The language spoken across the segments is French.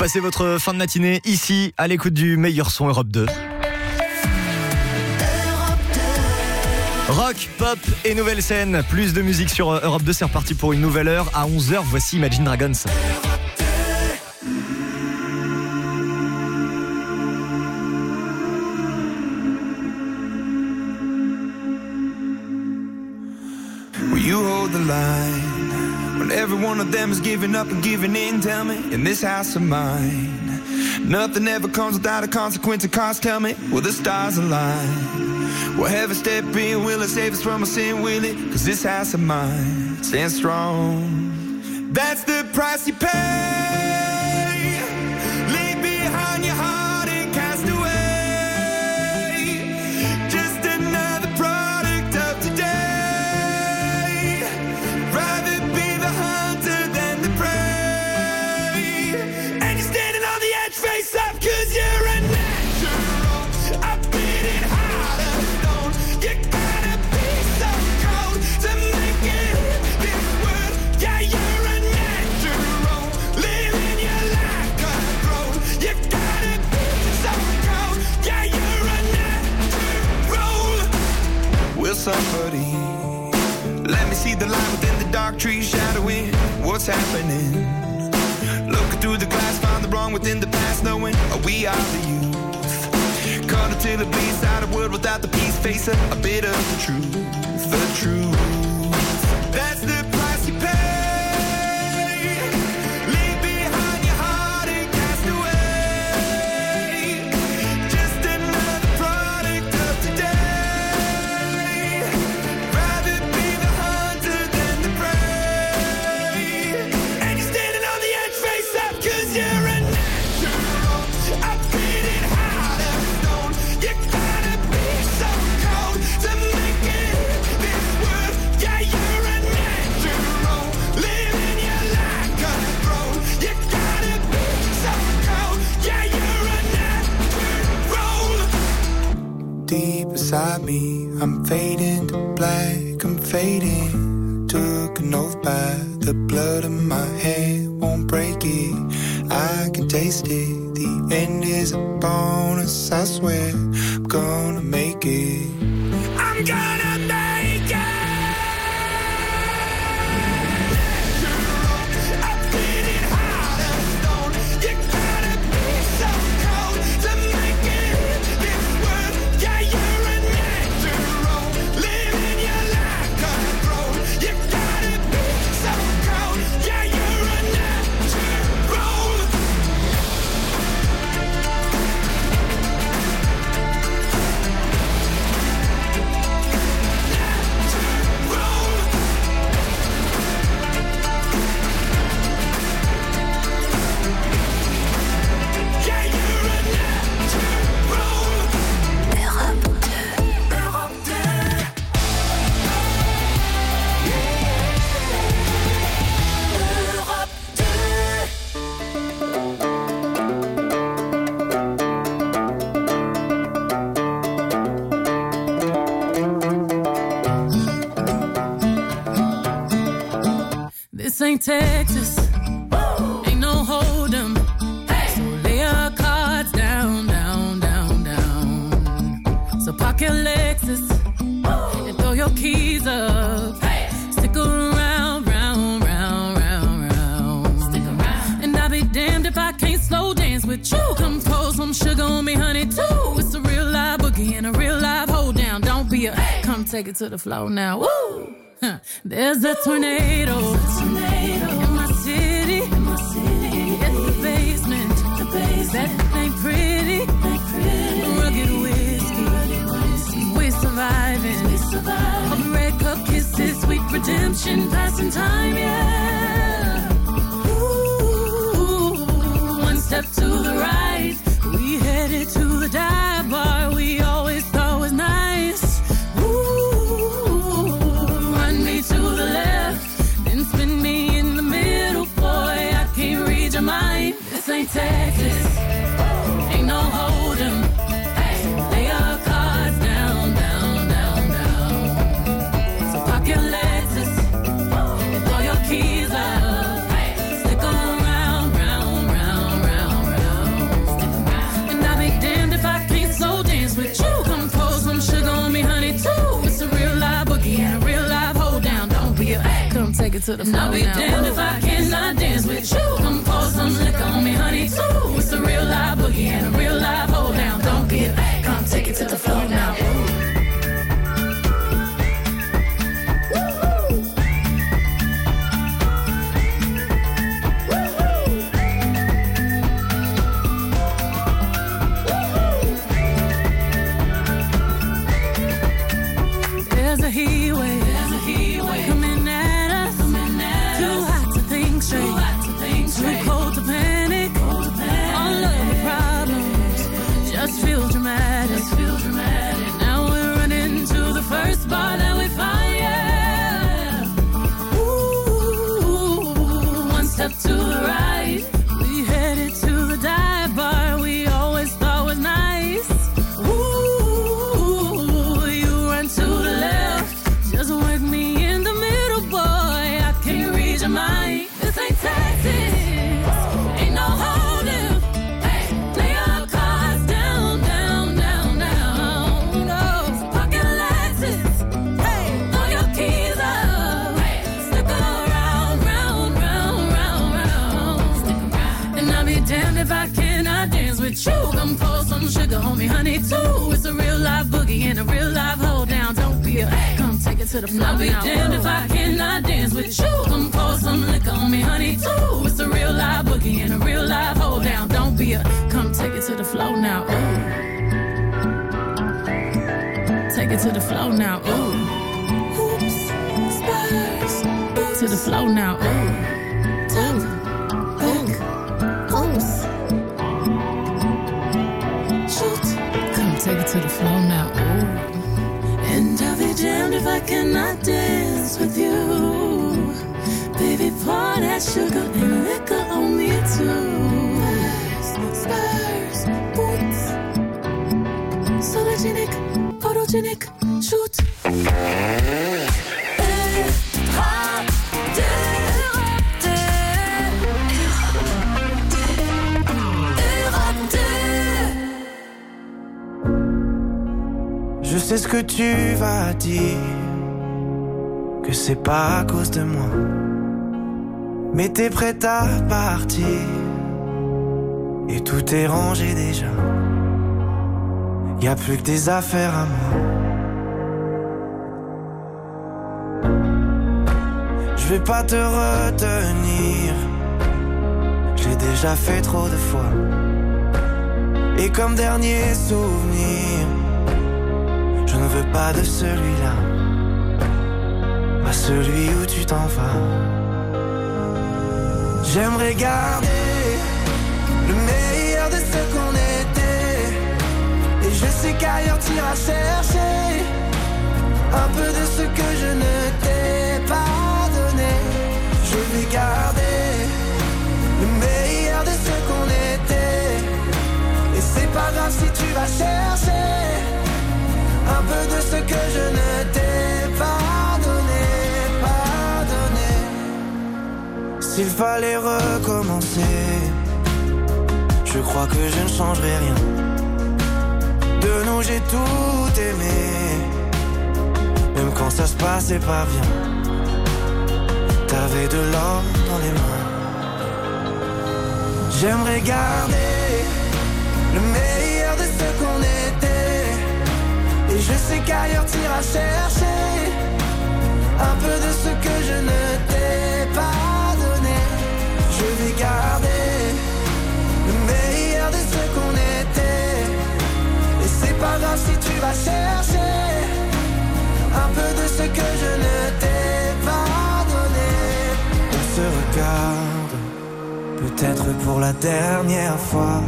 passez votre fin de matinée ici, à l'écoute du meilleur son Europe 2. Rock, pop et nouvelle scène. Plus de musique sur Europe 2, c'est reparti pour une nouvelle heure. À 11h, voici Imagine Dragons. Will you hold the line when every one of them is giving up and giving in? Tell me, in this house of mine, nothing ever comes without a consequence. And cost, tell me, will the stars align? Will heaven step in? Will it save us from our sin? Will it? 'Cause this house of mine stands strong. That's the price you pay. Leave behind your heart and cast away. Just another product of today. Rather be the hunter than the prey. And you're standing on the edge, face up, 'cause you're a natural. I've been it hard as stone. You gotta be so cold to make it in this world. Yeah, you're a natural. Living your life cutthroat. You gotta be so cold. Yeah, you're a natural. Will somebody let me see the light within the dark trees shadowing what's happening? Looking through the glass, find the wrong within the past, knowing we are the youth. Caught until it bleeds out a world without the peace. Face a bit of the truth, the truth. That's the price you pay. Leave behind your heart and cast away. Just another product of today. Rather be the hunter than the prey. And you're standing on the edge, face up, 'cause you're a natural. I've been it hard as stone. You gotta be so cold to make it in this world. Yeah, you're a natural. Living your life cutthroat. You gotta be so cold. Yeah, you're a natural. Deep inside me, I'm fading to black, I'm fading. Took an oath by the blood in my head, won't break it. I can taste it. The end is a bonus, I swear. I'm gonna make it. I'm gonna make it. I've been it hard as stone. You gotta be so cold to make it in this world. Yeah, you're a natural. Living your life cutthroat. You gotta be so cold. Yeah, you're a natural. Yeah, you're a natural. Europe 2. Europe 2. This ain't Texas, ain't no hold'em. So lay your cards down, down, down, down. So park your Lexus and throw your keys up. Stick around, round, round, round, round. Stick around. And I'll be damned if I can't slow dance with you. Come pour some sugar on me, honey, too. It's a real live boogie and a real live hold down. Don't be a come take it to the floor now. Woo! Huh. There's a tornado in my city. It's the basement. That ain't pretty. Rugged whiskey. We're surviving. All the red cup kisses, sweet redemption, passing time, yeah. Ooh, one step to the right, we headed to the dive bar we always thought was nice. Run me to the left, then spin me in the middle, boy, I can't read your mind. This ain't Texas, ain't no hold'em. Lay your cards down, down, down, down. So park your Lexus and throw your keys take it to the floor. I'll be damned if I cannot dance with you. Come pour some liquor on me, honey, too. It's a real live boogie and a real live hold down. Don't be a come take it to the floor now. There's a heat wave coming at us. Too hot to think straight, too cold to panic. All of the problems just feel dramatic. Now we're running to the first bar that we find. Yeah. Ooh, one step to the right, we headed to the dive bar we always thought was nice. Ooh, you run to the left, just work me in the middle, boy. I can't read your mind. This ain't Texas, ain't no holding. Lay your cards down, down, down, down. No, so pocket Lexus, throw your keys up. Stick around, round, round, round, round. And I'll be damned if I cannot dance with you. Come pour some sugar on me, honey, too. It's a real live boogie and a real live hold down. Don't be a come take it to the floor. I'll be damned if I cannot dance with you. Come pour some liquor on me, honey, too. It's a real live boogie and a real live hold down. Don't be a come take it to the floor now. Ooh. Take it to the floor now. Ooh. Hoops, spurs, to the floor now. Ooh. Tap, back, pulse. Shoot. Come take it to the floor now. Ooh. And I'll be damned if I cannot dance with you. Baby, pour that sugar and liquor on me too. Spurs, boots. Sologenic, photogenic, shoot. Je sais ce que tu vas dire, que c'est pas à cause de moi, mais t'es prête à partir, et tout est rangé déjà. Y'a plus que des affaires à moi. Je vais pas te retenir, je l'ai déjà fait trop de fois. Et comme dernier souvenir, je ne veux pas de celui-là, pas celui où tu t'en vas. J'aimerais garder le meilleur de ce qu'on était, et je sais qu'ailleurs t'iras chercher un peu de ce que je ne t'ai pas donné. Je vais garder le meilleur de ce qu'on était, et c'est pas grave si tu vas chercher un peu de ce que je ne t'ai pas donné, pas donné. S'il fallait recommencer, je crois que je ne changerai rien. De nous j'ai tout aimé, même quand ça se passait pas bien. T'avais de l'or dans les mains. J'aimerais garder le meilleur de ce qu'on était, et je sais qu'ailleurs t'iras chercher un peu de ce que je ne t'ai pas donné. Je vais garder le meilleur de ce qu'on était, et c'est pas grave si tu vas chercher un peu de ce que je ne t'ai pas donné. On se regarde, peut-être pour la dernière fois,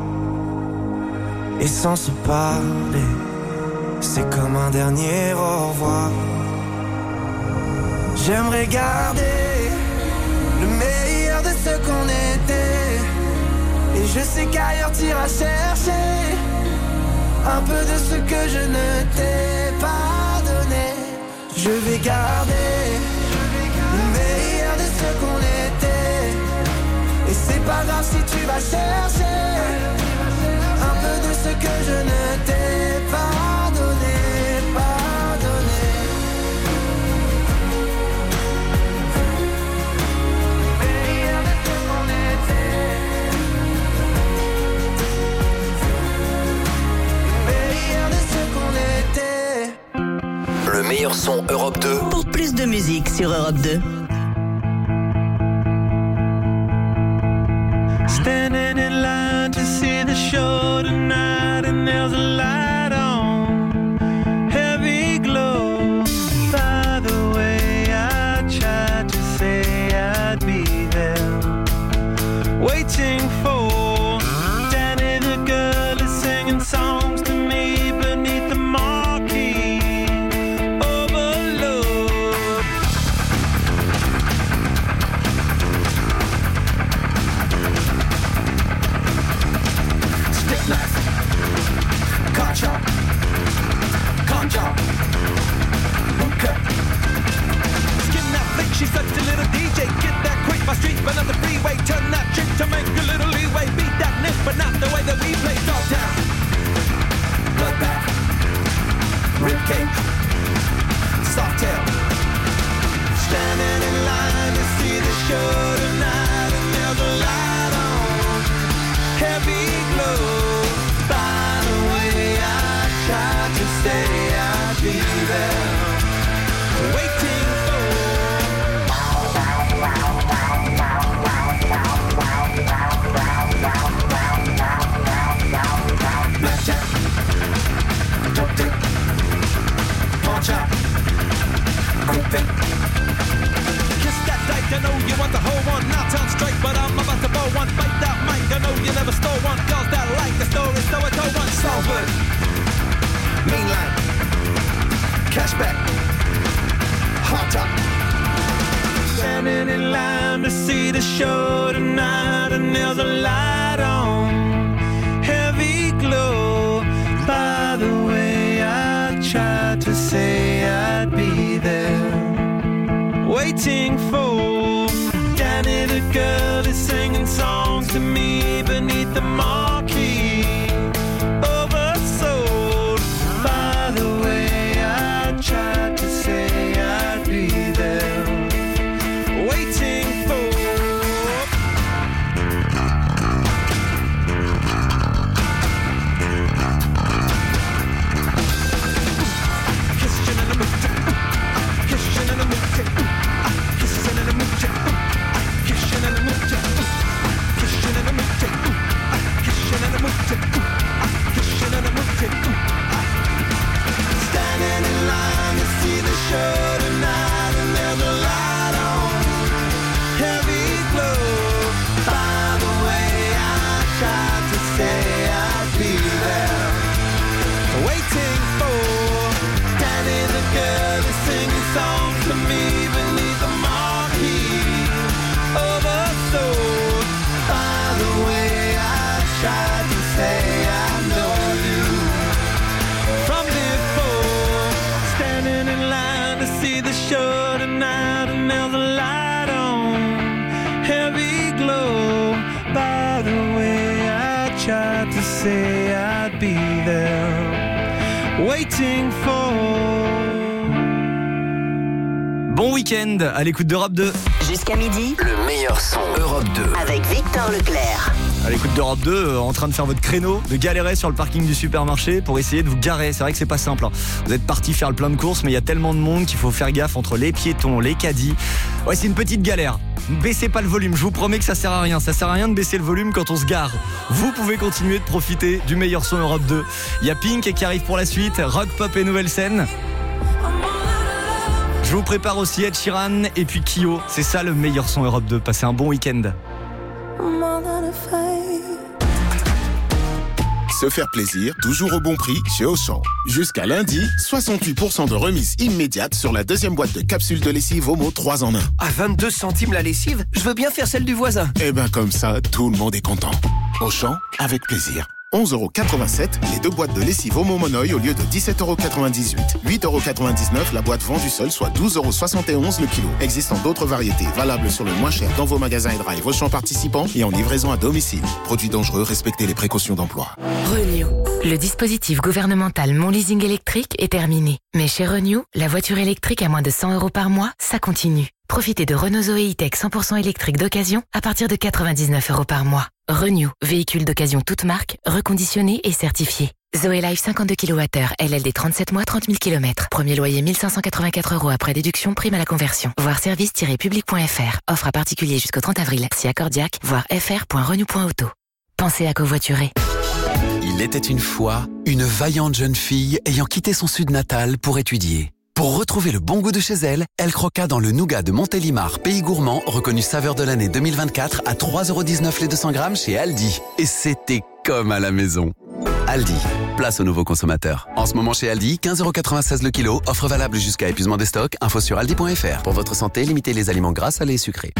et sans se parler, c'est comme un dernier au revoir. J'aimerais garder le meilleur de ce qu'on était, et je sais qu'ailleurs t'iras chercher un peu de ce que je ne t'ai pas donné. Je vais garder le meilleur de ce qu'on était, et c'est pas grave si tu vas chercher un peu de ce que je ne t'ai pas donné, pas donné. Le meilleur son Europe 2. Pour plus de musique sur Europe 2. Standing in line to see the show tonight, and there's a light on, heavy glow. By the way, I tried to say I'd be there, waiting for Danny the girl is singing songs to me beneath the marquee. Overload. Stick knife, car chop, con chop, okay. Skin that flick, she's such a little DJ. Get that quick, my street, but not the freeway. Turn that trick to make a little leeway. Beat that nip, but not the way that we play. Dog down, bloodbath, ribcage, soft tail. Standing in line to see the show tonight, and there's a light on, heavy glow. By the way, I tried to say I'd be there, waiting for. Blackjack, dope dick, pawn chop, quick pick. Kiss that dyke, I know you want the whole one. Not on strike, but I'm about to blow one. Bite that mic, I know you never stole one. Girls that like the story, so I told one. Salford, mainline, cashback, hot top. Standing in line to see the show tonight, and there's a light on, heavy glow. By the way, I tried to say I'd be there, waiting for Danny the girl is singing songs to me beneath the marquee. Oversold. By the way, I tried to say I'd be there, waiting for. Kissing in the mood, kissing in the mood, kissing in the mood, kissing in the mood, kissing in the mood, kissing in the mood, kissing in the mood. Standing in line to see the show tonight, and there's a light on, heavy glow. By the way, I tried to say I'd be there, waiting for Danny the girl is singing songs to me beneath the marquee. Oversold. By the way, I tried to say I know you from before. Standing in line to see the show tonight, and there's a light on, heavy glow. By the way, I tried to say I'd be there, waiting for. Bon week-end à l'écoute d'Europe 2. Jusqu'à midi, Le meilleur son Europe 2. avec Victor Leclerc. À l'écoute d'Europe 2, en train de faire votre créneau, de galérer sur le parking du supermarché pour essayer de vous garer. C'est vrai que c'est pas simple, hein. Vous êtes parti faire le plein de courses, mais il y a tellement de monde qu'il faut faire gaffe entre les piétons, les caddies. Ouais, c'est une petite galère. Baissez pas le volume, je vous promets que ça sert à rien. Ça sert à rien de baisser le volume quand on se gare. Vous pouvez continuer de profiter du meilleur son Europe 2. Il y a Pink qui arrive pour la suite, rock, pop et nouvelle scène. Je vous prépare aussi Ed Sheeran et puis Kyo. C'est ça le meilleur son Europe 2. Passez un bon week-end. Se faire plaisir, toujours au bon prix chez Auchan. Jusqu'à lundi, 68% de remise immédiate sur la deuxième boîte de capsules de lessive Omo 3 en 1. À 22 centimes la lessive, je veux bien faire celle du voisin. Et ben comme ça, tout le monde est content. Auchan, avec plaisir. 11,87€ les deux boîtes de lessive Omo Monoï au lieu de 17,98€. 8,99€ la boîte vendue seule, soit 12,71€ le kilo. Existant d'autres variétés, valables sur le moins cher dans vos magasins et drive Auchan participants et en livraison à domicile. Produits dangereux, respectez les précautions d'emploi. Renew. Le dispositif gouvernemental Mon Leasing électrique est terminé. Mais chez Renew, la voiture électrique à moins de 100€ par mois, ça continue. Profitez de Renault Zoé E-Tech 100% électrique d'occasion à partir de 99 € par mois. Renew, véhicule d'occasion toute marque, reconditionné et certifié. Zoé Life 52 kWh, LLD 37 mois, 30 000 km. Premier loyer 1584 € après déduction, prime à la conversion. Voir service-public.fr. Offre à particulier jusqu'au 30 avril. Si accordiaque, voir fr.renew.auto. Pensez à covoiturer. Il était une fois une vaillante jeune fille ayant quitté son sud natal pour étudier. Pour retrouver le bon goût de chez elle, elle croqua dans le nougat de Montélimar, pays gourmand, reconnu saveur de l'année 2024 à 3,19 € les 200 grammes chez Aldi. Et c'était comme à la maison. Aldi, place aux nouveaux consommateurs. En ce moment chez Aldi, 15,96 € le kilo, offre valable jusqu'à épuisement des stocks, info sur aldi.fr. Pour votre santé, limitez les aliments gras, salés et sucrés.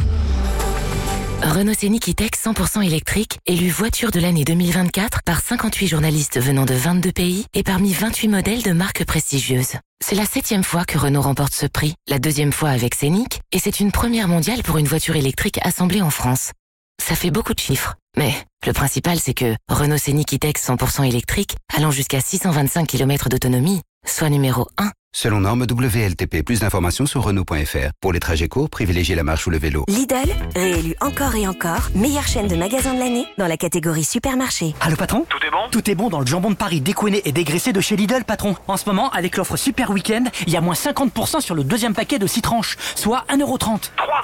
Renault Scénic E-Tech 100% électrique, élu voiture de l'année 2024 par 58 journalistes venant de 22 pays et parmi 28 modèles de marques prestigieuses. C'est la 7e fois que Renault remporte ce prix, la 2e fois avec Scénic, et c'est une première mondiale pour une voiture électrique assemblée en France. Ça fait beaucoup de chiffres, mais le principal c'est que Renault Scénic E-Tech 100% électrique, allant jusqu'à 625 km d'autonomie, soit numéro 1. Selon norme WLTP, plus d'informations sur Renault.fr. Pour les trajets courts, privilégiez la marche ou le vélo. Lidl, réélu encore et encore, meilleure chaîne de magasins de l'année dans la catégorie supermarché. Allô patron ? Tout est bon ? Tout est bon dans le jambon de Paris découiné et dégraissé de chez Lidl, patron. En ce moment, avec l'offre Super Week-end, il y a moins 50% sur le deuxième paquet de 6 tranches, soit 1,30 €. 3,91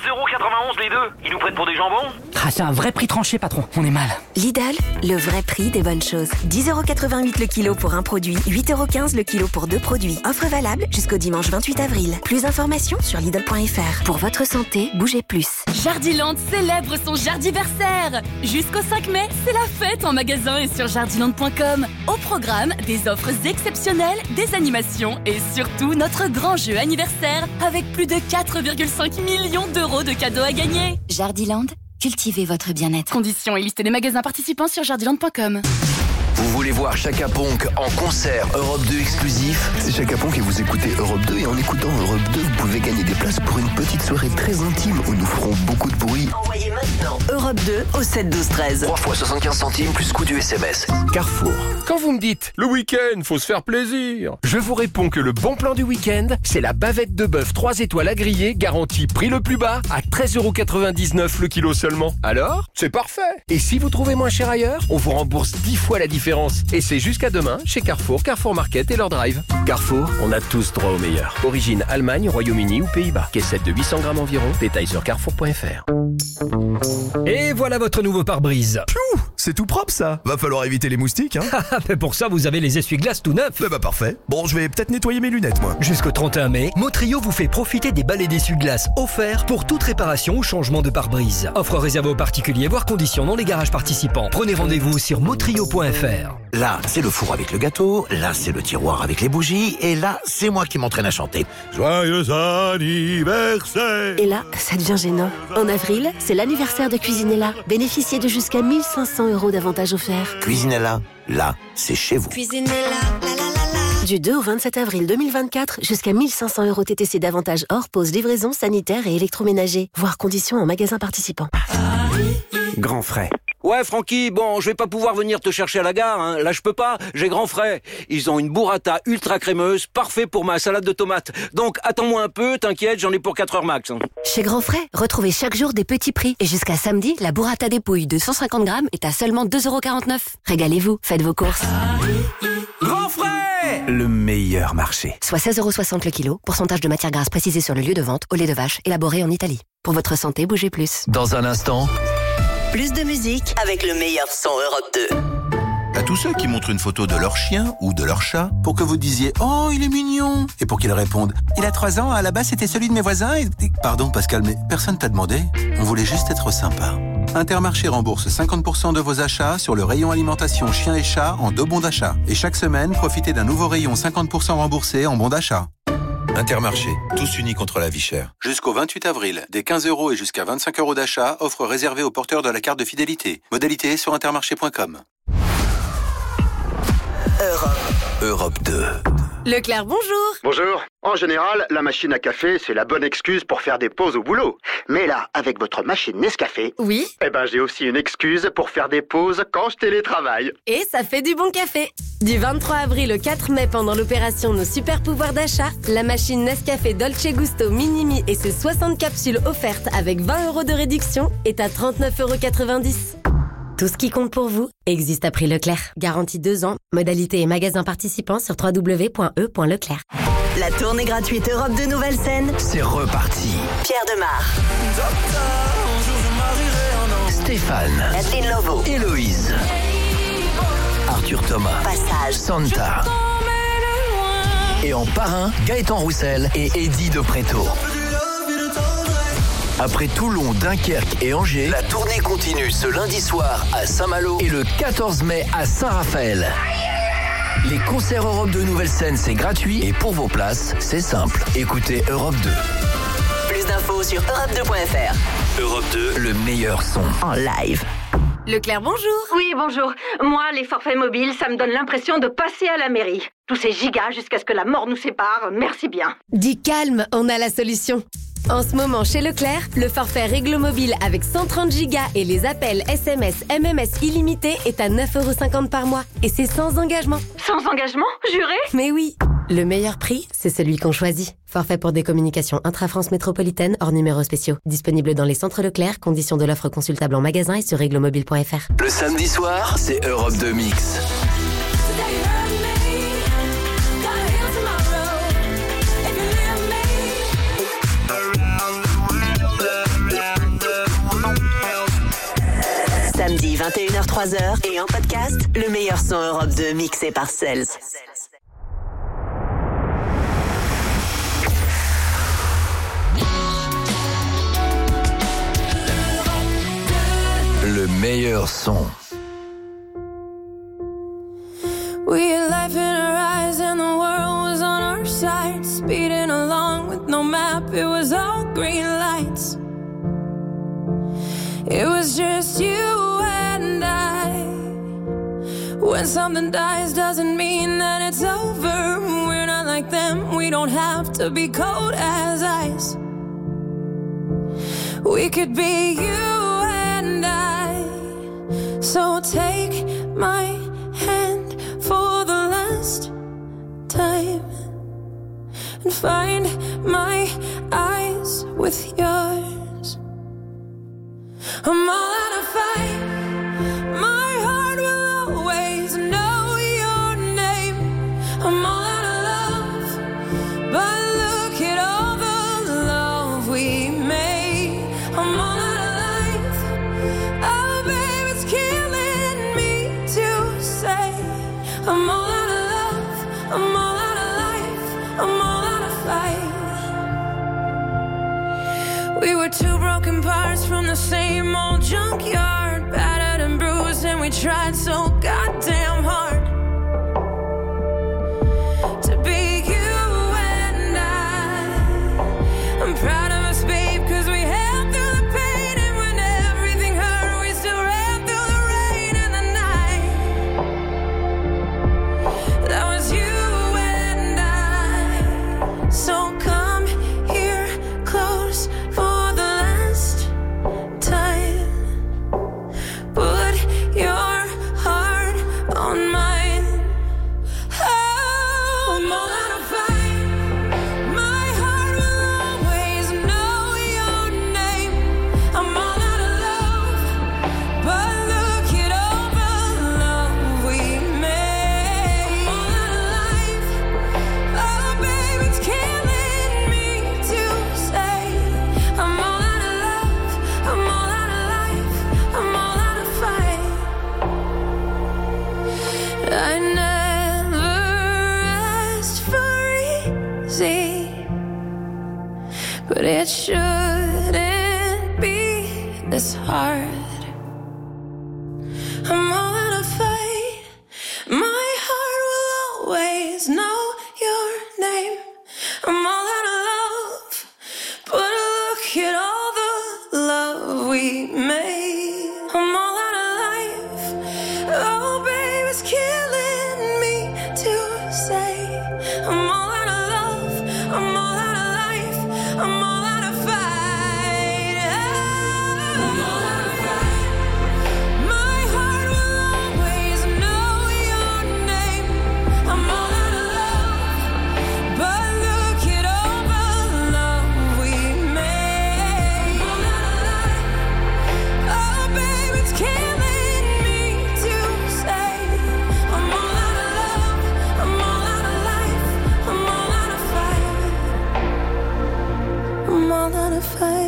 € les deux. Ils nous prennent pour des jambons ? Ah, c'est un vrai prix tranché, patron. On est mal. Lidl, le vrai prix des bonnes choses. 10,88 € le kilo pour un produit, 8,15 € le kilo pour 2 produits. Offre valable jusqu'au dimanche 28 avril. Plus d'informations sur Lidl.fr. Pour votre santé, bougez plus. Jardiland célèbre son Jardiversaire. Jusqu'au 5 mai, c'est la fête en magasin et sur jardiland.com. Au programme, des offres exceptionnelles, des animations et surtout notre grand jeu anniversaire avec plus de 4,5 millions d'euros de cadeaux à gagner. Jardiland, cultivez votre bien-être. Conditions et liste des magasins participants sur jardiland.com. Vous voulez voir Chaka Ponk en concert Europe 2 exclusif? C'est Chaka Ponk et vous écoutez Europe 2 et en écoutant Europe 2, vous pouvez gagner des places pour une petite soirée très intime où nous ferons beaucoup de bruit. Envoyez maintenant Europe 2 au 7 12 13. 3 fois 75 centimes plus coût du SMS. Carrefour. Quand vous me dites le week-end, faut se faire plaisir, je vous réponds que le bon plan du week-end, c'est la bavette de bœuf 3 étoiles à griller, garantie prix le plus bas à 13,99 € le kilo seulement. Alors, c'est parfait. Et si vous trouvez moins cher ailleurs, on vous rembourse 10 fois la différence. Et c'est jusqu'à demain chez Carrefour, Carrefour Market et leur drive. Carrefour, on a tous droit au meilleur. Origine Allemagne, Royaume-Uni ou Pays-Bas. Caissette de 800 grammes environ. Détail sur carrefour.fr. Et voilà votre nouveau pare-brise. Piou, c'est tout propre ça. Va falloir éviter les moustiques, hein. Mais pour ça, vous avez les essuie-glaces tout neufs. Bah parfait. Bon, je vais peut-être nettoyer mes lunettes, moi. Jusqu'au 31 mai, Motrio vous fait profiter des balais d'essuie-glaces offerts pour toute réparation ou changement de pare-brise. Offre réservée aux particuliers, voire conditions dans les garages participants. Prenez rendez-vous sur motrio.fr. Là, c'est le four avec le gâteau, là, c'est le tiroir avec les bougies, et là, c'est moi qui m'entraîne à chanter. Joyeux anniversaire! Et là, ça devient gênant. En avril, c'est l'anniversaire de Cuisinella. Bénéficiez de jusqu'à 1 500 € d'avantages offerts. Cuisinella, là, c'est chez vous. Cuisinella, la la la la. Du 2 au 27 avril 2024, jusqu'à 1 500 € TTC d'avantages hors pause, livraison, sanitaire et électroménager. Voir conditions en magasin participant. Grand frais. Ouais, Francky, bon, je vais pas pouvoir venir te chercher à la gare, hein. Là, je peux pas, j'ai grand frais. Ils ont une burrata ultra crémeuse, parfait pour ma salade de tomates. Donc, attends-moi un peu, t'inquiète, j'en ai pour 4 heures max. Chez Grand Frais, retrouvez chaque jour des petits prix. Et jusqu'à samedi, la burrata des pouilles de 150 grammes est à seulement 2,49 €. Régalez-vous, faites vos courses. Grand frais! Le meilleur marché. Soit 16,60 € le kilo, pourcentage de matière grasse précisé sur le lieu de vente, au lait de vache, élaboré en Italie. Pour votre santé, bougez plus. Dans un instant... Plus de musique avec le meilleur son Europe 2. À tous ceux qui montrent une photo de leur chien ou de leur chat pour que vous disiez « Oh, il est mignon !» et pour qu'ils répondent « Il a 3 ans, à la base c'était celui de mes voisins et... » Pardon Pascal, mais personne t'a demandé. On voulait juste être sympa. Intermarché rembourse 50% de vos achats sur le rayon alimentation chien et chat en 2 bons d'achat. Et chaque semaine, profitez d'un nouveau rayon 50% remboursé en bons d'achat. Intermarché, tous unis contre la vie chère. Jusqu'au 28 avril, des 15 € et jusqu'à 25 € d'achat, offre réservée aux porteurs de la carte de fidélité. Modalité sur intermarché.com. Europe Europe 2. Leclerc, bonjour. Bonjour. En général, la machine à café, c'est la bonne excuse pour faire des pauses au boulot. Mais là, avec votre machine Nescafé... Oui. Eh ben, j'ai aussi une excuse pour faire des pauses quand je télétravaille. Et ça fait du bon café. Du 23 avril au 4 mai, pendant l'opération Nos Super Pouvoirs d'achat, la machine Nescafé Dolce Gusto Minimi et ses 60 capsules offertes avec 20 € de réduction est à 39,90 €. Tout ce qui compte pour vous existe à prix Leclerc. Garantie 2 ans. Modalité et magasins participants sur www.e.leclerc. La tournée gratuite Europe de Nouvelle-Scène. C'est reparti. Pierre Demar. Stéphane. Adeline Lovo. Héloïse. Arthur Thomas. Passage. Santa. Et en parrain, Gaëtan Roussel et Eddie de Préto. Après Toulon, Dunkerque et Angers, la tournée continue ce lundi soir à Saint-Malo et le 14 mai à Saint-Raphaël. Les concerts Europe de Nouvelle-Scène, c'est gratuit et pour vos places, c'est simple. Écoutez Europe 2. Plus d'infos sur europe2.fr. Europe 2, le meilleur son en live. Leclerc, bonjour. Oui, bonjour. Moi, les forfaits mobiles, ça me donne l'impression de passer à la mairie. Tous ces gigas jusqu'à ce que la mort nous sépare, merci bien. Dis calme, on a la solution. En ce moment, chez Leclerc, le forfait Réglo Mobile avec 130 Go et les appels SMS, MMS illimités est à 9,50 € par mois. Et c'est sans engagement. Sans engagement, juré? Mais oui. Le meilleur prix, c'est celui qu'on choisit. Forfait pour des communications intra-France métropolitaine hors numéros spéciaux. Disponible dans les centres Leclerc. Conditions de l'offre consultable en magasin et sur reglomobile.fr. Le samedi soir, c'est Europe 2 Mix. Samedi 21h-3h et en podcast, le meilleur son Europe 2 mixé par Cels. Le meilleur son. We had life in our eyes and the world was on our side. Speeding along with no map, it was all green lights. It was just you and I. When something dies doesn't mean that it's over. We're not like them, we don't have to be cold as ice. We could be you and I. So take my hand for the last time and find my eyes with yours. I'm all out of fight. My heart will always know your name. I'm all out of love, but look at all the love we made. I'm all out of life. Oh, babe, it's killing me to say. I'm all out of love. I'm all out of life. I'm all out of fight. We were two broken parts from the same old junkyard, battered and bruised, and we tried so goddamn hard to be you and I'm proud of us, babe, cause we held through the pain, and when everything hurt, we still ran through the rain and the night. That was you and I. So come here close for the last time. Put your heart on mine. Oh, I'm all out of fight. My heart will always know your name. I'm all out of love, but look at all the love we made. I'm all out of life. Oh, babe, it's killing me to say. I'm all out of love. I'm all out of life. I'm all out of fight. I never asked for easy, but it shouldn't be this hard. I'm all out of fight. My heart will always know your name. I'm all out of love, but look at all the love we made. I'm all out of life. Oh, babe, it's killing me to I'm all out of fight. I'm all out of fight. My heart will always know your name. I'm all out of love, but look at all the love we made. I'm all out of life. Oh, babe, it's killing me to say. I'm all out of love. I'm all out of life. I'm all out of fight. I'm all out of fight.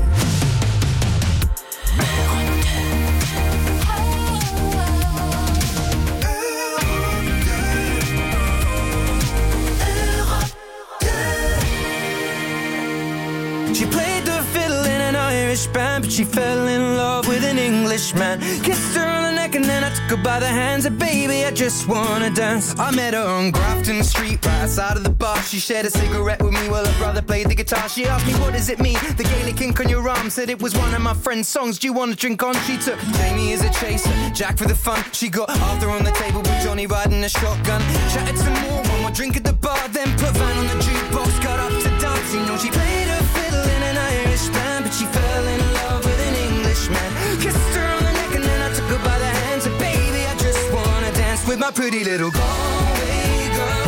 She played the fiddle in an Irish band, but she fell in love with an Englishman. Kissed her on the neck and then I took her by the hands. And baby, I just wanna dance. I met her on Grafton Street, right outside of the bar. She shared a cigarette with me while her brother played the guitar. She asked me, what does it mean? The Gaelic ink on your arm. Said it was one of my friend's songs. Do you want to drink on? She took Jamie as a chaser, Jack for the fun. She got Arthur on the table with Johnny riding a shotgun. Chatted some more, one more drink at the bar. Then put Van on the jukebox, got up to dance. You know she played her fiddle in an Irish band, but she fell in love with an Englishman. Kissed her on the neck and then I took her by the hands. And baby, I just wanna dance with my pretty little Galway girl.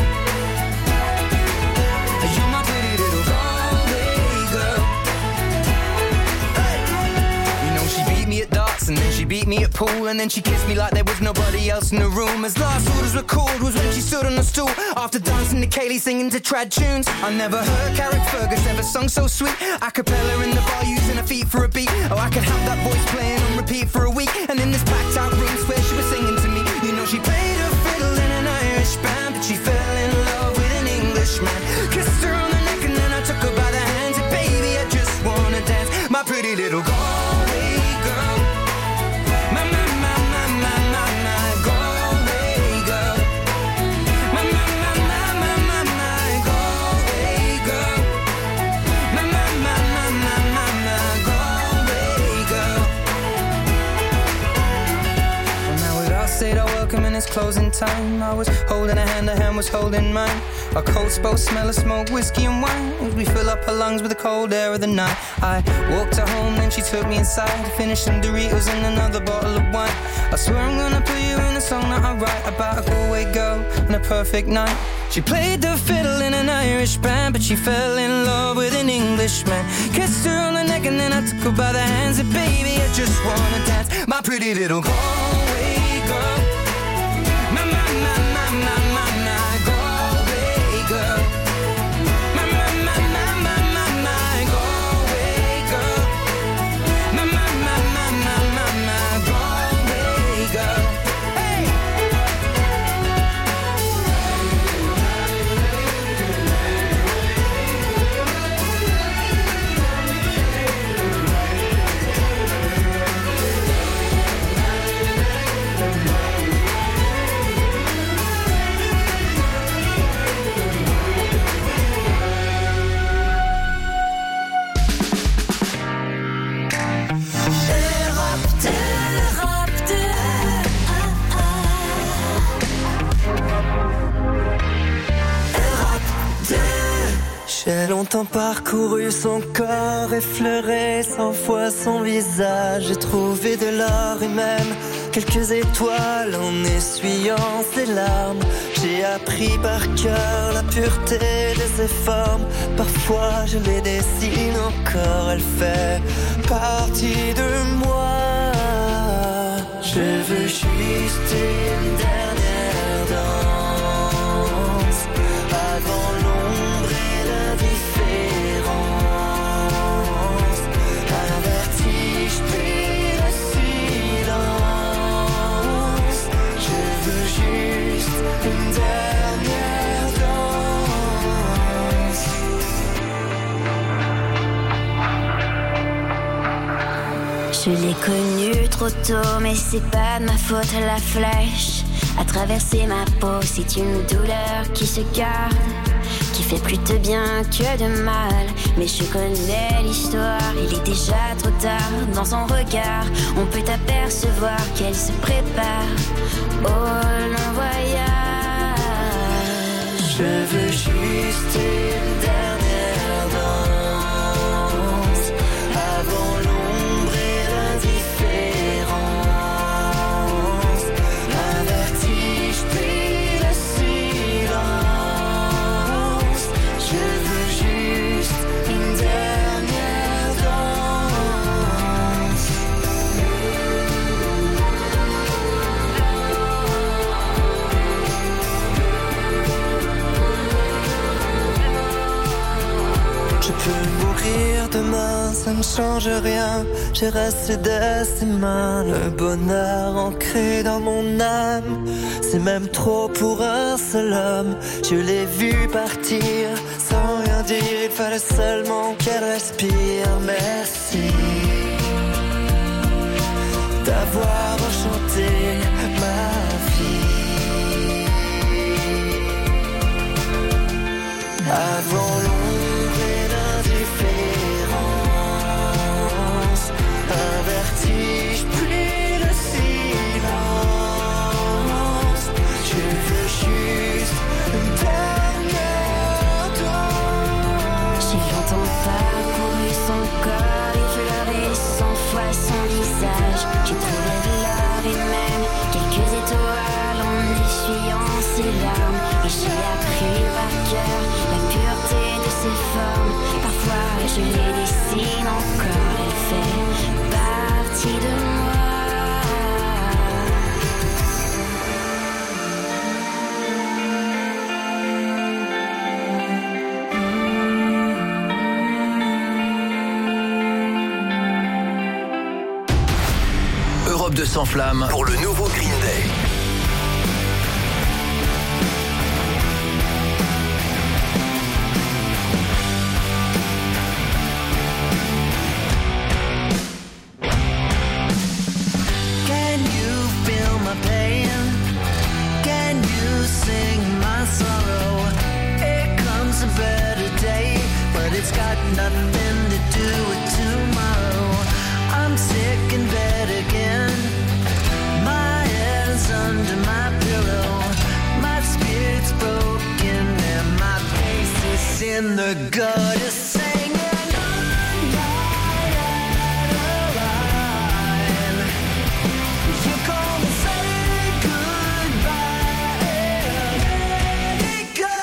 You're my pretty little Galway girl. Hey. You know she beat me at darts and then she beat me at pool. And then she kissed me like there was nobody else in the room. As last orders were called was when she stood on the stool after dancing to Kaylee singing to trad tunes. I never heard Carrick Fergus ever sung so sweet. A cappella in the bar using her feet for a beat. Oh, I could have that voice playing on repeat for a week. And in this packed out room where she was singing to me. You know she played her fiddle in an Irish band, but she fell in love with an Englishman. Kissed her on the neck and then I took her by the hands. And baby, I just wanna dance, my pretty little Galway girl. My Galway girl. My Galway girl. My Galway girl. Well, now we'd all said our welcome and it's closing time. I was holding her hand was holding mine. Our coats both smell of smoke, whiskey and wine as we fill up her lungs with the cold air of the night. I walked her home, then she took me inside to finish some Doritos and another bottle of wine. I swear I'm gonna put you in a song that I write about a Galway girl and a perfect night. She played the fiddle in an Irish band, but she fell in love with an Englishman. Kissed her on the neck and then I took her by the hands. And baby, I just wanna dance, my pretty little Galway girl. My Galway girl. My Galway girl. My Galway girl. Hey. J'ai longtemps parcouru son corps, effleuré 100 fois son visage. J'ai trouvé de l'or et même quelques étoiles en essuyant ses larmes. J'ai appris par cœur la pureté de ses formes. Parfois je les dessine encore, elle fait partie de moi. Je veux juste une dernière danse avant l'ombre et l'indifférence. Un vertige puis le silence. Je veux juste une dernière danse. Je l'ai connue trop tôt, mais c'est pas de ma faute, la flèche a traversé ma peau. C'est une douleur qui se garde, qui fait plus de bien que de mal. Mais je connais l'histoire, il est déjà trop tard. Dans son regard, on peut apercevoir qu'elle se prépare au long voyage. Je veux juste une dernière danse Je peux mourir demain, ça ne change rien. J'ai resté de ses mains, le bonheur ancré dans mon âme. C'est même trop pour un seul homme. Je l'ai vu partir sans rien dire. Il fallait seulement qu'elle respire. Merci d'avoir enchanté ma vie. Avant l'ombre et l'indifférence, un vertige puis le silence. Je veux juste une dernière danse. J'ai longtemps parcouru son corps, effleuré 100 fois son visage. J'ai trouvé de l'or et même quelques étoiles en essuyant ses larmes. Et j'ai appris par cœur la pureté de ses formes. Parfois je les dessine encore, elle fait partie de Europe 2 sans flamme pour le nouveau Green Day. Can you feel my pain? Can you sing my sorrow? Here comes a better day, but it's got nothing to do with tomorrow. I'm sick in bed again. My head is under my pillow. My spirit's broken and my face is in the gutter singing. You call me, say goodbye and let it go.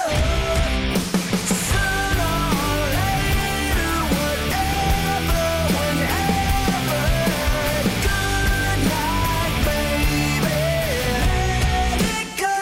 Sooner or later, whatever, whenever. Good night, baby, let it go.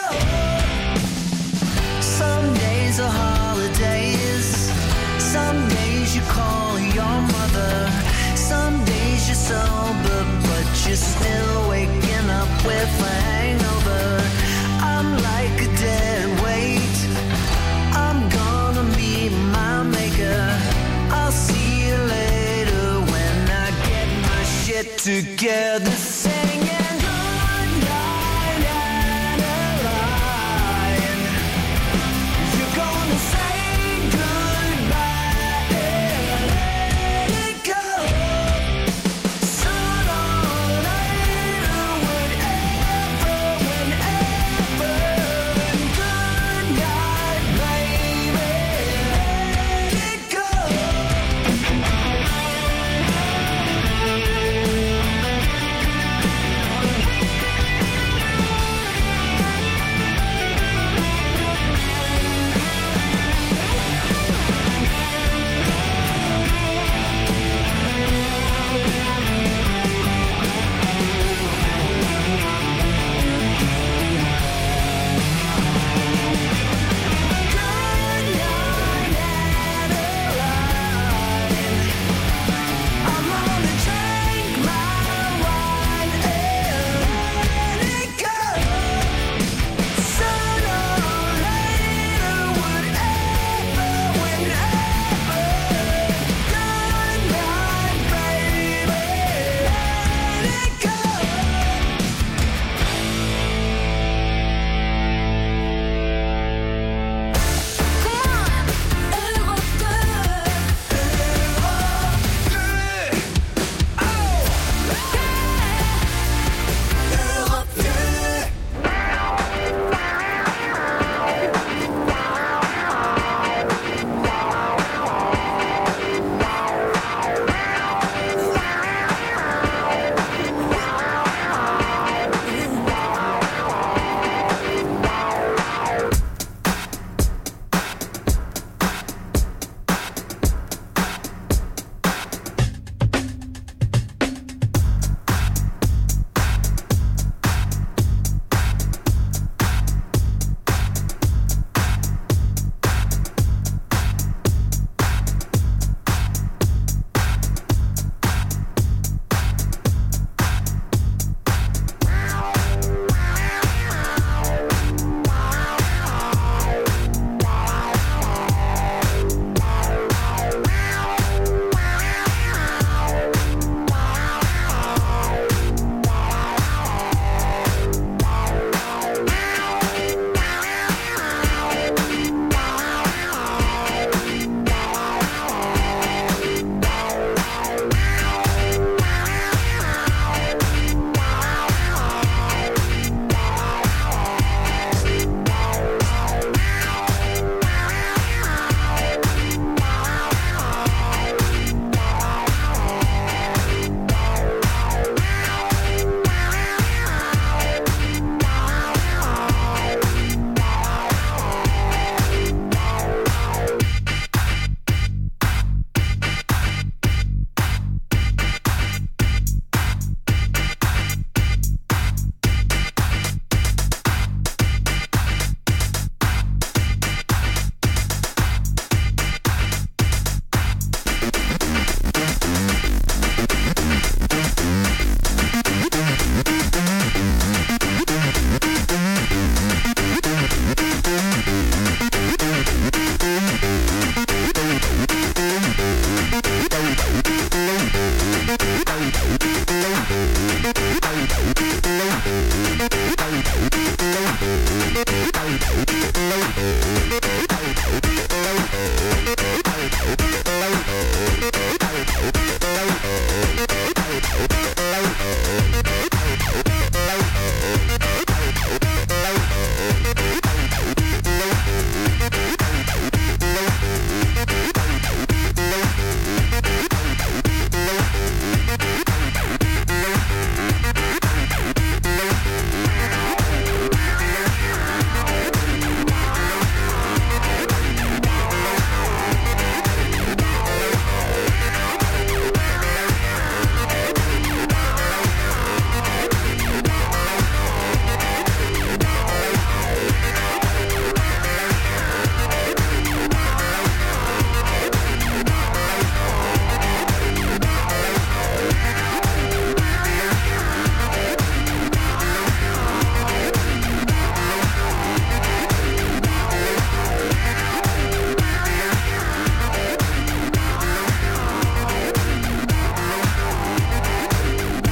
Some days are holidays. Some days you call your mother. Some days you're sober, but you're still waking up with a hangover. I'm like a dead weight. I'm gonna meet my maker. I'll see you later when I get my shit together. Singing good night and a line. You're gonna say goodbye and let it go. Sooner or later, whatever, whenever. Good night, baby, let it go.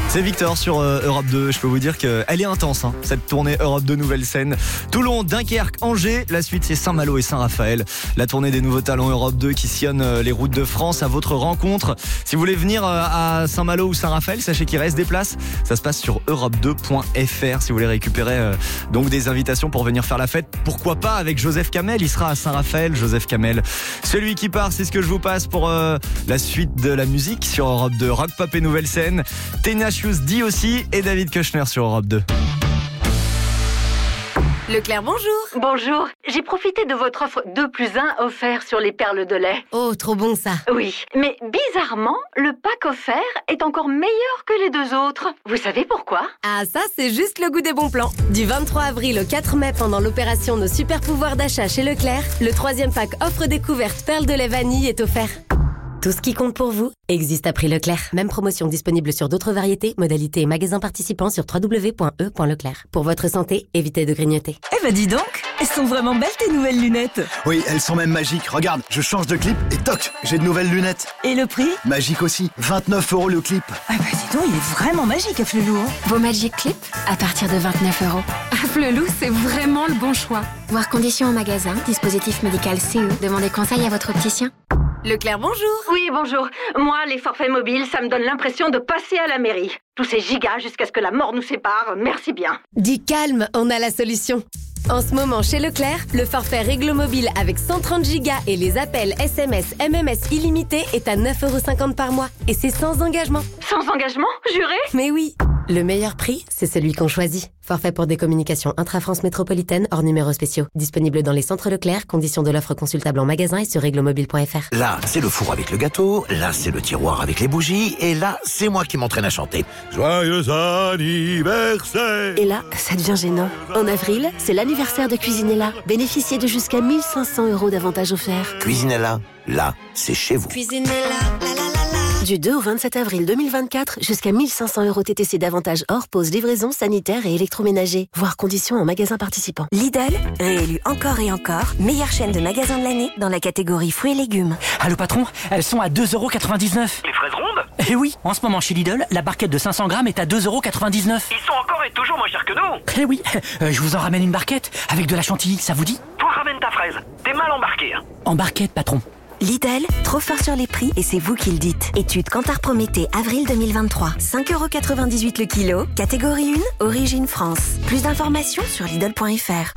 C'est Victor sur Europe 2. Je peux vous dire qu'elle est intense, hein, cette tournée Europe 2 nouvelle scène. Toulon, Dunkerque, Angers. La suite, c'est Saint-Malo et Saint-Raphaël. La tournée des nouveaux talents Europe 2 qui sillonne les routes de France à votre rencontre. Si vous voulez venir à Saint-Malo ou Saint-Raphaël, sachez qu'il reste des places. Ça se passe sur europe2.fr si vous voulez récupérer donc des invitations pour venir faire la fête. Pourquoi pas avec Joseph Kamel. Il sera à Saint-Raphaël, Joseph Kamel. Celui qui part, c'est ce que je vous passe pour la suite de la musique sur Europe 2. Rock, pop et nouvelle scène. Tenacious D aussi et David Kushner sur Europe 2. Leclerc, bonjour. Bonjour. J'ai profité de votre offre 2+1 offert sur les perles de lait. Oh, trop bon ça. Oui, mais bizarrement, le pack offert est encore meilleur que les deux autres. Vous savez pourquoi? Ah, ça, c'est juste le goût des bons plans. Du 23 avril au 4 mai, pendant l'opération Nos super pouvoirs d'achat chez Leclerc, le 3e pack offre découverte perles de lait vanille est offert. Tout ce qui compte pour vous existe à prix Leclerc. Même promotion disponible sur d'autres variétés, modalités et magasins participants sur www.e.leclerc. Pour votre santé, évitez de grignoter. Eh ben dis donc, elles sont vraiment belles tes nouvelles lunettes. Oui, elles sont même magiques. Regarde, je change de clip et toc, j'ai de nouvelles lunettes. Et le prix? Magique aussi, 29 € le clip. Ah bah dis donc, il est vraiment magique Afflelou. Hein. Vos Magic Clip à partir de 29 €. Afflelou, c'est vraiment le bon choix. Voir conditions en magasin, dispositif médical CE. Demandez conseil à votre opticien. Leclerc, bonjour. Oui, bonjour. Moi, les forfaits mobiles, ça me donne l'impression de passer à la mairie. Tous ces gigas jusqu'à ce que la mort nous sépare, merci bien. Dis calme, on a la solution. En ce moment, chez Leclerc, le forfait Réglo Mobile avec 130 Go et les appels SMS, MMS illimités est à 9,50 € par mois. Et c'est sans engagement. Sans engagement? Juré? Mais oui. Le meilleur prix, c'est celui qu'on choisit. Forfait pour des communications intra-France métropolitaine hors numéros spéciaux. Disponible dans les centres Leclerc. Conditions de l'offre consultable en magasin et sur réglomobile.fr. Là, c'est le four avec le gâteau. Là, c'est le tiroir avec les bougies. Et là, c'est moi qui m'entraîne à chanter. Joyeux anniversaire! Et là, ça devient gênant. En avril, c'est l'anniversaire de Cuisinella. Bénéficiez de jusqu'à 1 500 € d'avantages offerts. Cuisinella, là, c'est chez vous. Cuisinella, la la la la. Du 2 au 27 avril 2024, jusqu'à 1 500 € TTC d'avantages hors pause, livraison, sanitaire et électroménager. Voir conditions en magasin participant. Lidl, réélu encore et encore, meilleure chaîne de magasins de l'année dans la catégorie fruits et légumes. Allô patron, elles sont à 2,99 €. Les fraises rondes? Eh oui, en ce moment chez Lidl, la barquette de 500 grammes est à 2,99 €. Ils sont encore et toujours moins chers que nous. Eh oui, je vous en ramène une barquette avec de la chantilly, ça vous dit? Toi ramène ta fraise, t'es mal embarqué. Hein. En barquette patron. Lidl, trop fort sur les prix et c'est vous qui le dites. Étude Kantar Prométhée, avril 2023. 5,98 € le kilo. Catégorie 1, origine France. Plus d'informations sur Lidl.fr.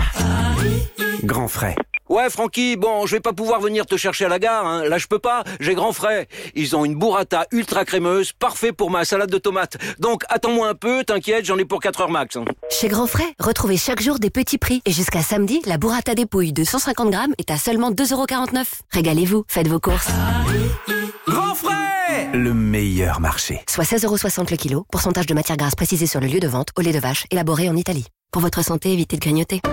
Grand frais. Ouais, Francky, bon, je vais pas pouvoir venir te chercher à la gare, hein. Là, je peux pas, j'ai grand frais. Ils ont une burrata ultra crémeuse, parfait pour ma salade de tomates. Donc, attends-moi un peu, t'inquiète, j'en ai pour 4 heures max. Hein. Chez Grand Frais, retrouvez chaque jour des petits prix. Et jusqu'à samedi, la burrata des pouilles de 150 grammes est à seulement 2,49 €. Régalez-vous, faites vos courses. Grand frais! Le meilleur marché. Soit 16,60 € le kilo, pourcentage de matière grasse précisé sur le lieu de vente, au lait de vache, élaboré en Italie. Pour votre santé, évitez de grignoter.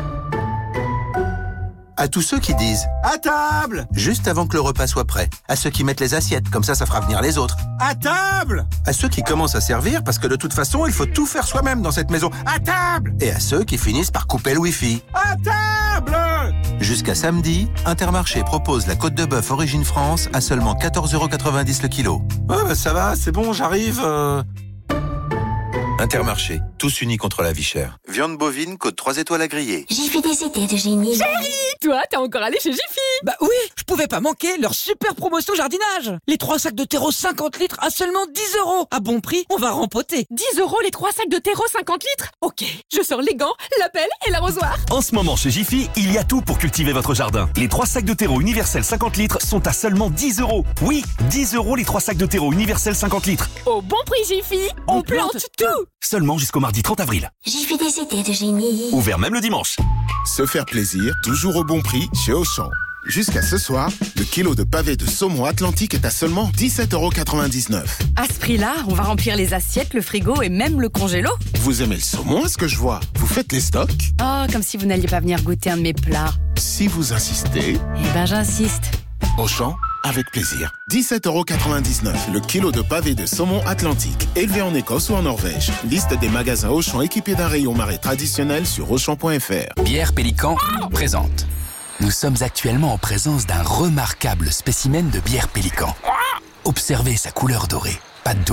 À tous ceux qui disent « À table !» juste avant que le repas soit prêt. À ceux qui mettent les assiettes, comme ça fera venir les autres. « À table !» À ceux qui commencent à servir, parce que de toute façon, il faut tout faire soi-même dans cette maison. « À table !» Et à ceux qui finissent par couper le Wi-Fi. « À table !» Jusqu'à samedi, Intermarché propose la côte de bœuf Origine France à seulement 14,90 € le kilo. « Ouais, bah ça va, c'est bon, j'arrive... Intermarché, tous unis contre la vie chère. Viande bovine, côte 3 étoiles à griller. Jiffy des idées de génie. Chérie, toi, t'es encore allé chez Jiffy? Bah oui, je pouvais pas manquer leur super promotion jardinage. Les 3 sacs de terreau 50 litres à seulement 10 €. À bon prix, on va rempoter. 10 € les 3 sacs de terreau 50 litres? Ok, je sors les gants, la pelle et l'arrosoir. En ce moment chez Jiffy, il y a tout pour cultiver votre jardin. Les 3 sacs de terreau universel 50 litres sont à seulement 10 €. Oui, 10 € les 3 sacs de terreau universel 50 litres. Au bon prix Jiffy, on plante tout. Seulement jusqu'au mardi 30 avril. Jiffy des idées de génie. Ouvert même le dimanche. Se faire plaisir, toujours au bon prix chez Auchan. Jusqu'à ce soir, le kilo de pavés de saumon Atlantique est à seulement 17,99 €. À ce prix-là, on va remplir les assiettes, le frigo et même le congélo. Vous aimez le saumon, est-ce que je vois? Vous faites les stocks? Oh, comme si vous n'alliez pas venir goûter un de mes plats. Si vous insistez... Eh ben, j'insiste. Auchan, avec plaisir. 17,99 € le kilo de pavés de saumon Atlantique, élevé en Écosse ou en Norvège. Liste des magasins Auchan équipés d'un rayon marais traditionnel sur Auchan.fr. Bière Pélican présente. Nous sommes actuellement en présence d'un remarquable spécimen de bière Pélican. Observez sa couleur dorée, pas de doute.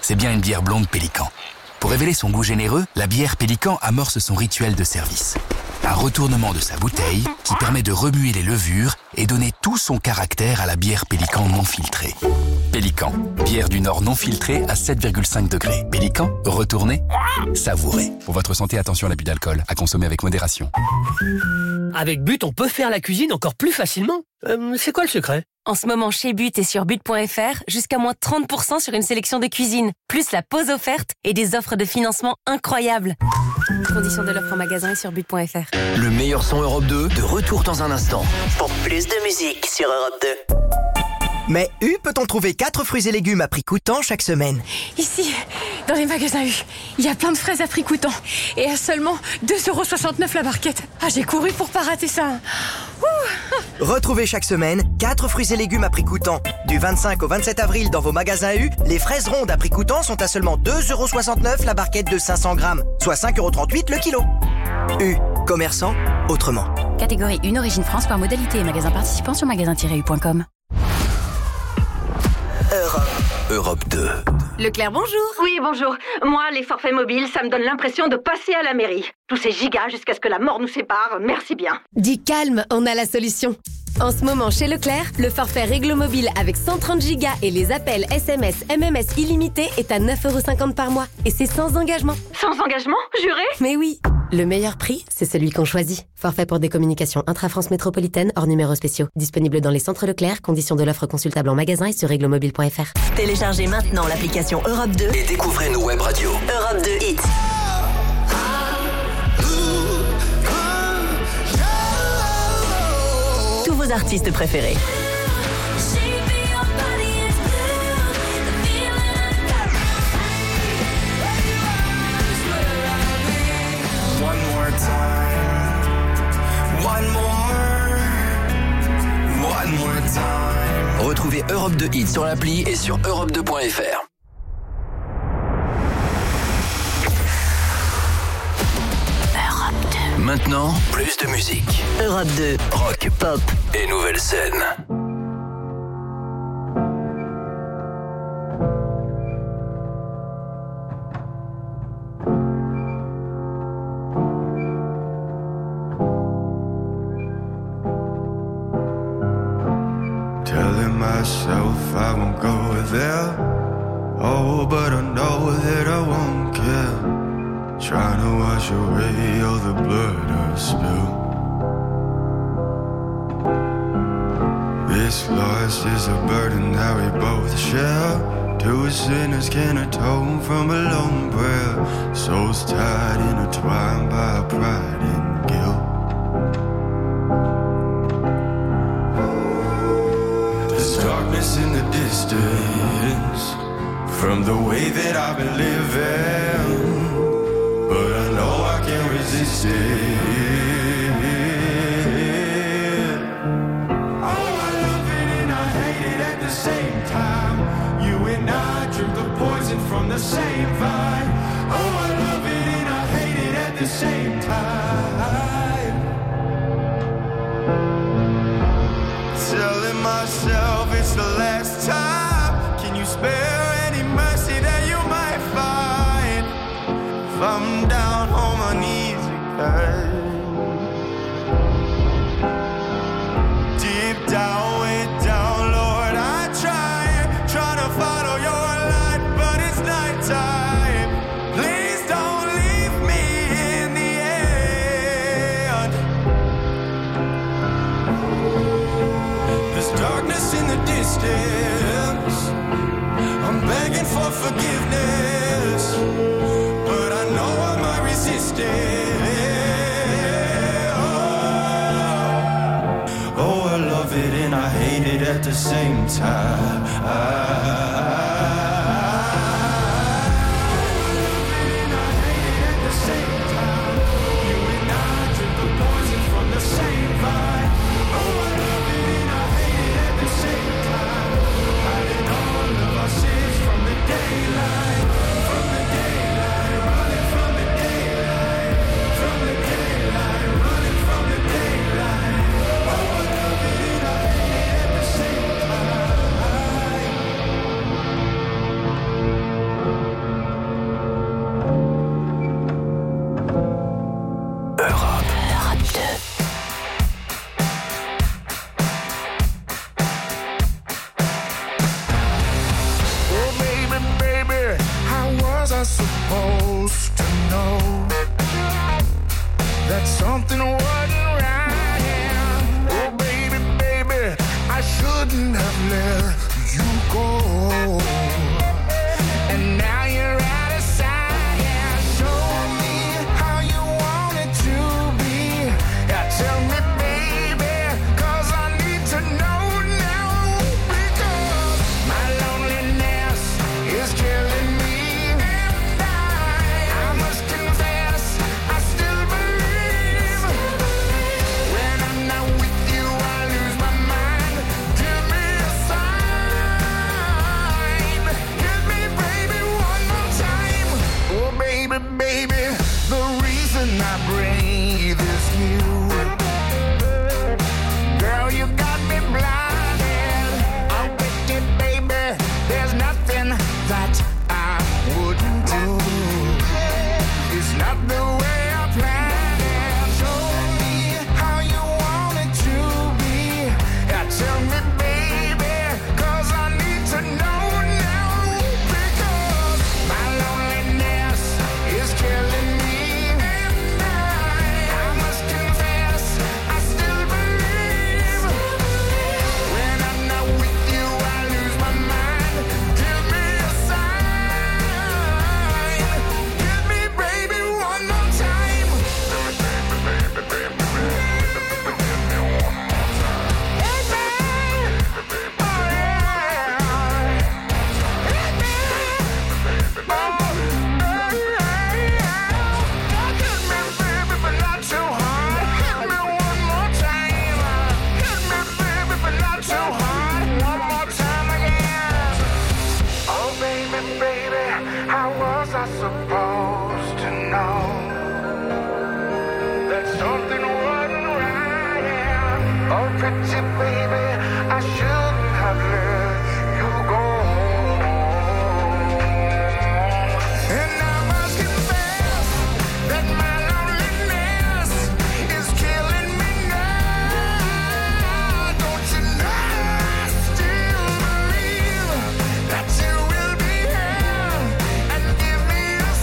c'est bien une bière blonde Pélican. Pour révéler son goût généreux, la bière Pélican amorce son rituel de service. Un retournement de sa bouteille qui permet de remuer les levures et donner tout son caractère à la bière Pélican non filtrée. Pélican, bière du Nord non filtrée à 7,5 degrés. Pélican, retournez, savourez. Pour votre santé, attention à l'abus d'alcool, à consommer avec modération. Avec But, on peut faire la cuisine encore plus facilement. C'est quoi le secret ? En ce moment, chez But et sur but.fr, jusqu'à moins 30% sur une sélection de cuisine, plus la pause offerte et des offres de financement incroyables. Conditions de l'offre en magasin et sur but.fr. Le meilleur son Europe 2, de retour dans un instant. Pour plus de musique sur Europe 2. Mais U peut-on trouver 4 fruits et légumes à prix coûtant chaque semaine? Ici, dans les magasins U, il y a plein de fraises à prix coûtant. Et à seulement 2,69€ la barquette. Ah, j'ai couru pour pas rater ça. Ouh. Retrouvez chaque semaine 4 fruits et légumes à prix coûtant. Du 25 au 27 avril dans vos magasins U, les fraises rondes à prix coûtant sont à seulement 2,69€ la barquette de 500 grammes, soit 5,38€ le kilo. U, commerçant autrement. Catégorie 1, origine France par modalité et magasin participant sur magasin-u.com. Europe 2. Leclerc, bonjour. Oui, bonjour. Moi, les forfaits mobiles, ça me donne l'impression de passer à la mairie. Tous ces gigas jusqu'à ce que la mort nous sépare, merci bien. Dis calme, on a la solution. En ce moment, chez Leclerc, le forfait Réglo Mobile avec 130 Go et les appels SMS, MMS illimités est à 9,50€ par mois. Et c'est sans engagement. Sans engagement, juré ? Mais oui. Le meilleur prix, c'est celui qu'on choisit. Forfait pour des communications intra-France métropolitaine hors numéros spéciaux. Disponible dans les centres Leclerc. Conditions de l'offre consultable en magasin et sur réglomobile.fr. Téléchargez maintenant l'application Europe 2 et découvrez nos web radios. Europe 2 Hits. Tous vos artistes préférés. Retrouvez Europe 2 Hits sur l'appli et sur europe2.fr. Maintenant, plus de musique. Europe 2. Rock, pop et nouvelle scène. Telling myself I won't go there. Oh, but I know that I won't care. Trying to wash away all the blood I've spilled. This loss is a burden that we both share. Two sinners can atone from a lone prayer. Souls tied, intertwined by pride and guilt. There's darkness in the distance from the way that I've been living. But I know I can't resist it. Oh, I love it and I hate it at the same time. You and I drink the poison from the same vine. Oh, I love it and I hate it at the same time. Telling myself it's the last time. Can you spare any mercy that you might find? If I'm down on my knees again, deep down, way down, Lord, I try to follow your light, but it's nighttime. Please don't leave me in the end. There's darkness in the distance. I'm begging for forgiveness, but I know I might resist it. Oh, I love it and I hate it at the same time. I supposed to know that something wasn't right? Oh baby, baby, I shouldn't have let you go. And now you're out of sight. Yeah, show me how you want it to be. Yeah, tell me, baby, 'cause I need to know now. Because my loneliness is killing me. And I must confess, I still believe. When I'm not with you, I lose my mind. Give me a sign. Give me, baby, one more time. Oh, baby, baby, the reason I breathe is you. Girl, you got me blinded. Oh, with it, baby, there's nothing that I wouldn't do. It's not the way I planned it. Show me how you want it to be. Yeah, tell me, baby, 'cause I need to know now. Because my loneliness is killing me. And I must confess, I still believe. When I'm not with you, I lose my mind. Give me a sign. Give me, baby, one more time. Supposed to know that something wasn't right. Yeah. Oh, pretty baby, I shouldn't have let you go. And I must confess that my loneliness is killing me now. Don't you know I still believe that you will be here and give me a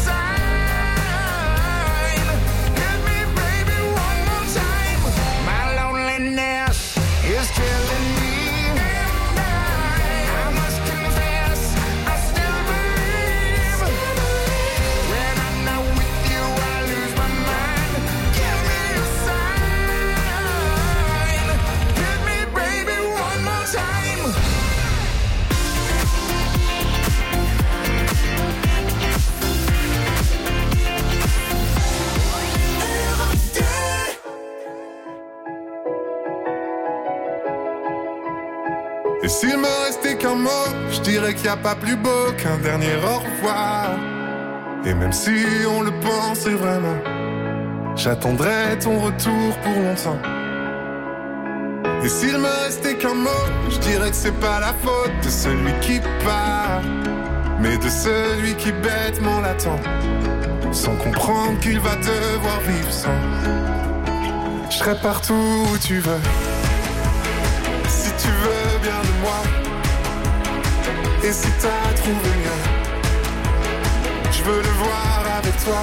sign. Give me, baby, one more time. My loneliness is killing me. And I must confess, I still believe. When I'm not with you, I lose my mind. Give me a sign. Give me, baby, one more time. Et s'il me restait qu'un mot, je dirais qu'il n'y a pas plus beau qu'un dernier au revoir. Et même si on le pensait vraiment, j'attendrai ton retour pour longtemps. Et s'il me restait qu'un mot, je dirais que c'est pas la faute de celui qui part, mais de celui qui bêtement l'attend, sans comprendre qu'il va devoir vivre sans. Je serai partout où tu veux, si tu veux bien de moi. Et si t'as trouvé mieux, je veux le voir avec toi.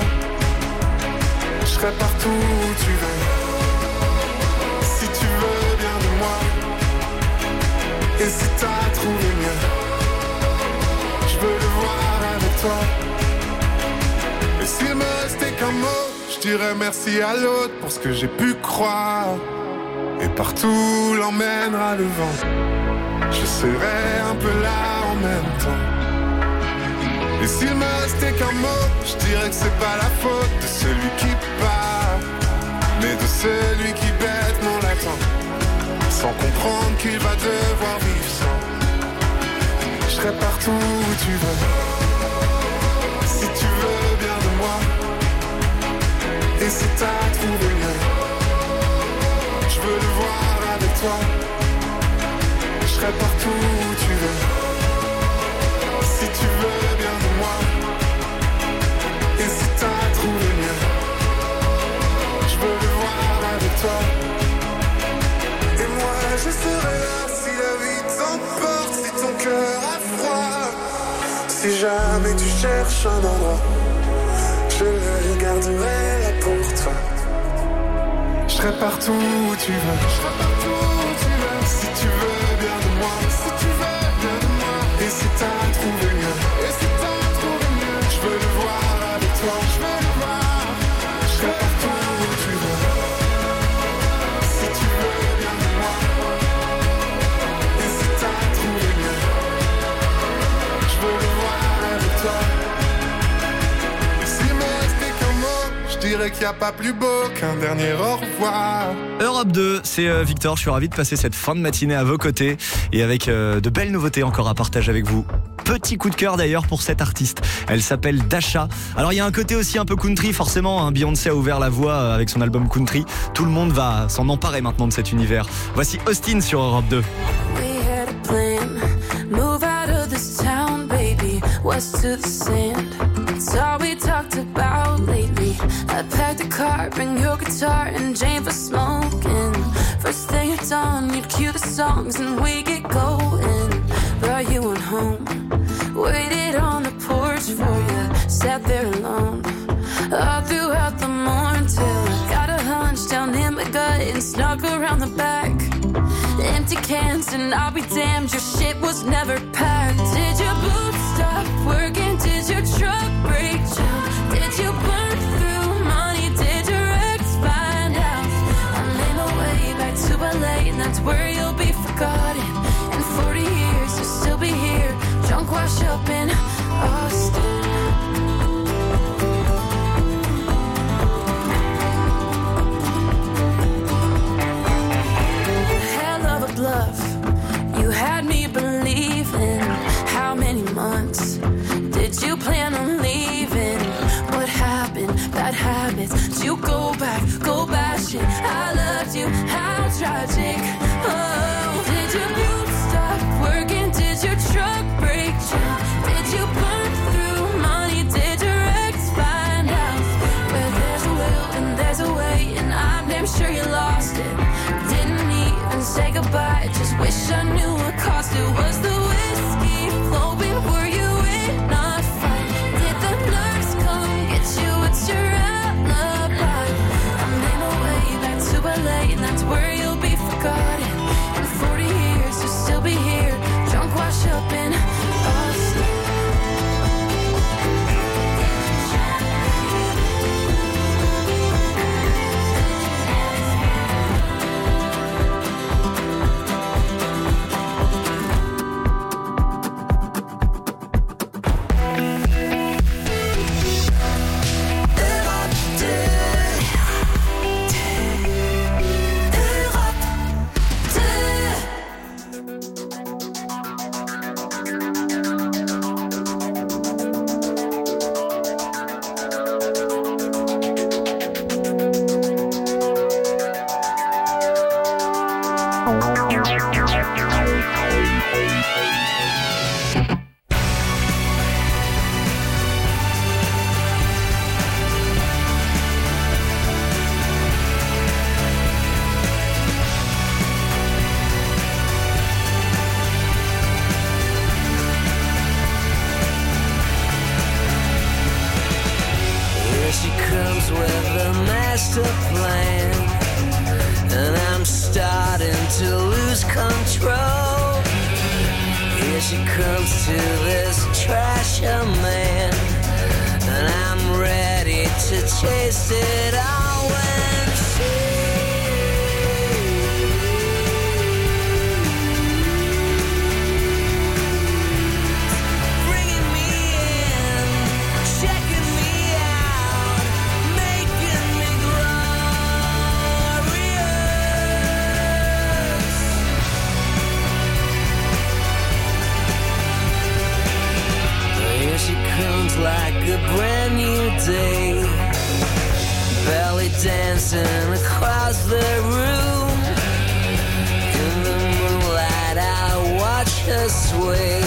Je serai partout où tu veux, si tu veux bien de moi. Et si t'as trouvé mieux, je veux le voir avec toi. Et s'il me restait qu'un mot, je dirais merci à l'autre pour ce que j'ai pu croire. Et partout l'emmènera le vent, je serai un peu là en même temps. Et s'il me restait qu'un mot, je dirais que c'est pas la faute de celui qui part, mais de celui qui bêtement l'attend, sans comprendre qu'il va devoir vivre sans. Je serai partout où tu veux, si tu veux bien de moi. Et si t'as trouvé mieux, je veux le voir avec toi. Je serai partout où tu veux, si tu veux bien de moi. Et si t'as trouvé mieux, je veux le voir avec toi. Et moi je serai là si la vie t'emporte, si ton cœur a froid, si si jamais tu cherches un endroit, je le garderai là pour toi. Je serai partout où tu veux, je serai partout où tu veux. Si tu veux bien de moi, si tu veux bien de moi. Et si t'as trouvé mieux, et si t'as trouvé mieux, je veux le voir avec toi, je veux le voir. Je serai partout où tu veux. Si tu veux bien de moi, et si t'as trouvé mieux, je veux le voir avec toi. Et s'il me restait qu'un mot, je dirais qu'il n'y a pas plus beau qu'un dernier au revoir. Europe 2, c'est Victor, je suis ravi de passer cette fin de matinée à vos côtés et avec de belles nouveautés encore à partager avec vous. Petit coup de cœur d'ailleurs pour cette artiste, elle s'appelle Dasha. Alors il y a un côté aussi un peu country forcément, hein. Beyoncé a ouvert la voie avec son album Country, tout le monde va s'en emparer maintenant de cet univers. Voici Austin sur Europe 2. West to the sand, it's all we talked about lately. I packed a car, bring your guitar and Jane for smoking. First thing it's on, you'd cue the songs and we get going. Brought you on home, waited on the porch for you, sat there alone all throughout the morning till I got a hunch down in my gut and snuck around the back. Empty cans and I'll be damned, your shit was never packed. Did your boots stop working? Did your truck break down? Did you burn through money? Did your ex find out? I made my way back to LA and that's where you'll be forgotten. In 40 years you'll still be here, drunk wash up in Austin. Bluff, you had me believing. How many months did you plan on leaving? What happened? Bad habits. Did you go back? Go bash it. I loved you. How tragic. Oh, did your boots stop working? Did your truck break down? Did you burn through money? Did your ex find out? Where there's a will and there's a way, and I'm damn sure you lost it. Say goodbye, just wish I knew what caused it. Was the whiskey flowing? Were you in a fight? Did the nurse come get you? What's your alibi? I made my way back to LA and that's where you'll be forgotten. In 40 years you'll still be here, drunk wash up in Austin. Sway